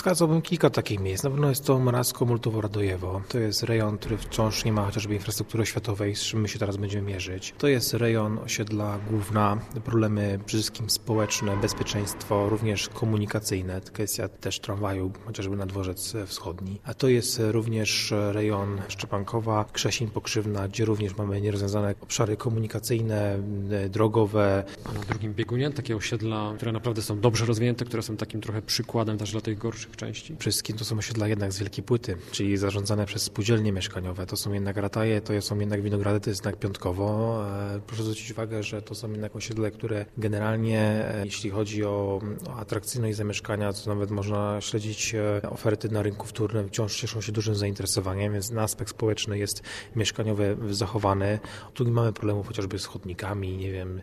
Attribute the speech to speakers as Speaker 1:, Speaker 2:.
Speaker 1: Wskazałbym kilka takich miejsc. Na pewno jest to Morawsko-Multowo-Radojewo. To jest rejon, który wciąż nie ma chociażby infrastruktury oświatowej, z czym my się teraz będziemy mierzyć. To jest rejon osiedla Główna, problemy przede wszystkim społeczne, bezpieczeństwo, również komunikacyjne, kwestia też tramwaju, chociażby na Dworzec Wschodni. A to jest również rejon Szczepankowa, Krzesień Pokrzywna, gdzie również mamy nierozwiązane obszary komunikacyjne, drogowe.
Speaker 2: A na drugim biegunie takie osiedla, które naprawdę są dobrze rozwinięte, które są takim trochę przykładem też dla tych gorszych części?
Speaker 1: Przede wszystkim to są osiedla jednak z Wielkiej Płyty, czyli zarządzane przez spółdzielnie mieszkaniowe. To są jednak Rataje, to są jednak Winogrady, to jest jednak Piątkowo. Proszę zwrócić uwagę, że to są jednak osiedle, które generalnie, jeśli chodzi o atrakcyjność zamieszkania, to nawet można śledzić oferty na rynku wtórnym, wciąż cieszą się dużym zainteresowaniem, więc na aspekt społeczny jest mieszkaniowy zachowany. Tu nie mamy problemów chociażby z chodnikami, nie wiem,